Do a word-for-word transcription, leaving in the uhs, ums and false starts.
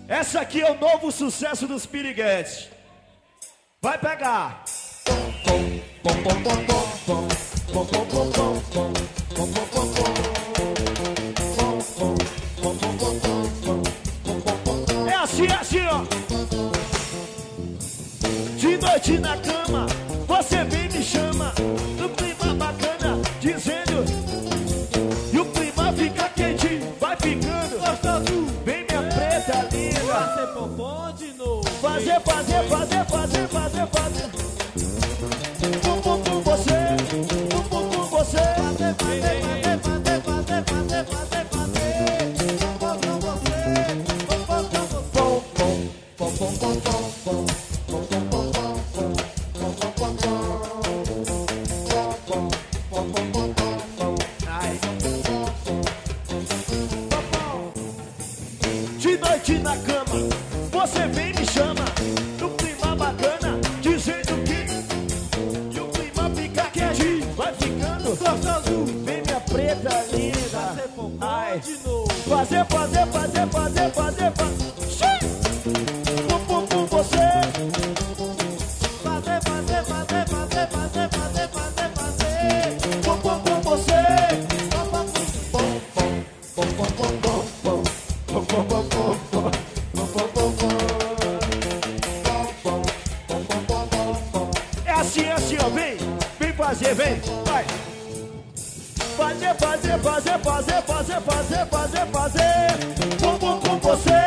Essa aqui é o novo sucesso dos Piriguetes. Vai pegar. É assim, é assim, ó. De noite na cama, você vem e me chama. No clima bacana, dizendo. E o clima fica quente, vai ficando gostoso. Vem minha preta linda. Fazer popó de novo. Fazer, fazer, fazer, fazer, fazer, fazer. Pum, pum, pum, você. Pum, pum, pum, você. Fazer, fazer, fazer, fazer, fazer, fazer, fazer. Pum, pum, pum, você. Pum, pum, pum, pum, pum, pum, pum, pum, pum. De noite na cama, você vem e me chama. No clima bacana, dizendo que e o clima fica quente, vai ficando gostoso. Vem minha preta linda. Fazer popó Ai. de novo. Fazer, fazer, fazer, fazer, fazer, fazer. Pum, pum, pum, você. Fazer, fazer, fazer, fazer, fazer, fazer, fazer, fazer. Pum, pum, pum, você. Pum, pum, pum, pum, pum, pum, pum, pum, pum. Pum, pum, pum, pum, pum. É assim, é assim, ó, vem, vem fazer, vem, vai. Fazer, fazer, fazer, fazer, fazer, fazer, fazer, fazer. Pum, pum, pum, você.